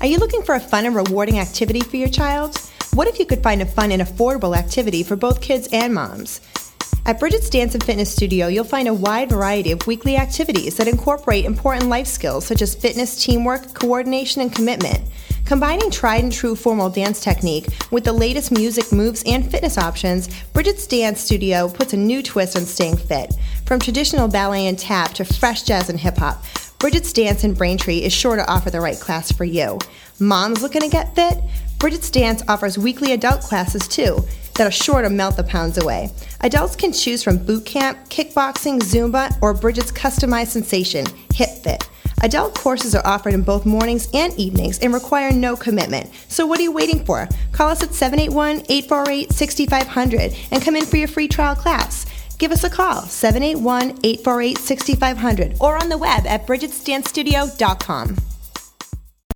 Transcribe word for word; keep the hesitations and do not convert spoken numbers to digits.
Are you looking for a fun and rewarding activity for your child? What if you could find a fun and affordable activity for both kids and moms? At Bridget's Dance and Fitness Studio, you'll find a wide variety of weekly activities that incorporate important life skills such as fitness, teamwork, coordination, and commitment. Combining tried and true formal dance technique with the latest music, moves, and fitness options, Bridget's Dance Studio puts a new twist on staying fit. From traditional ballet and tap to fresh jazz and hip-hop, Bridget's Dance in Braintree is sure to offer the right class for you. Moms looking to get fit? Bridget's Dance offers weekly adult classes too that are sure to melt the pounds away. Adults can choose from boot camp, kickboxing, Zumba, or Bridget's customized sensation, Hip Fit. Adult courses are offered in both mornings and evenings and require no commitment. So what are you waiting for? Call us at seven eight one, eight four eight, six five zero zero and come in for your free trial class. Give us a call, seven eight one, eight four eight, six five zero zero or on the web at bridgets dance studio dot com.